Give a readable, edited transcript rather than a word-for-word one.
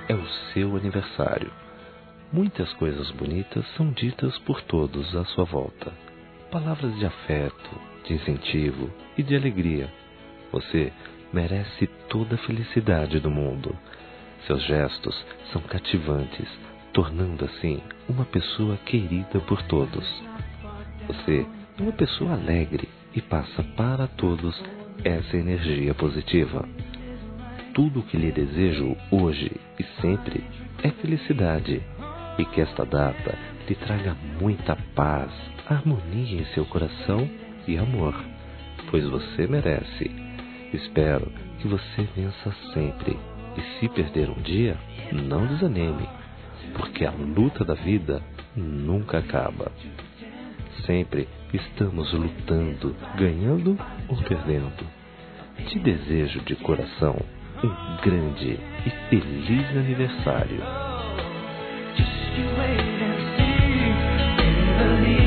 é o seu aniversário. Muitas coisas bonitas são ditas por todos à sua volta. Palavras de afeto, de incentivo e de alegria. Você merece toda a felicidade do mundo. Seus gestos são cativantes, tornando assim uma pessoa querida por todos. Você é uma pessoa alegre e passa para todos essa energia positiva. Tudo o que lhe desejo hoje e sempre é felicidade, e que esta data lhe traga muita paz, harmonia em seu coração e amor, pois você merece. Espero que você vença sempre, e se perder um dia, não desanime, porque a luta da vida nunca acaba. Sempre estamos lutando, ganhando ou perdendo. Te desejo de coração um grande e feliz aniversário.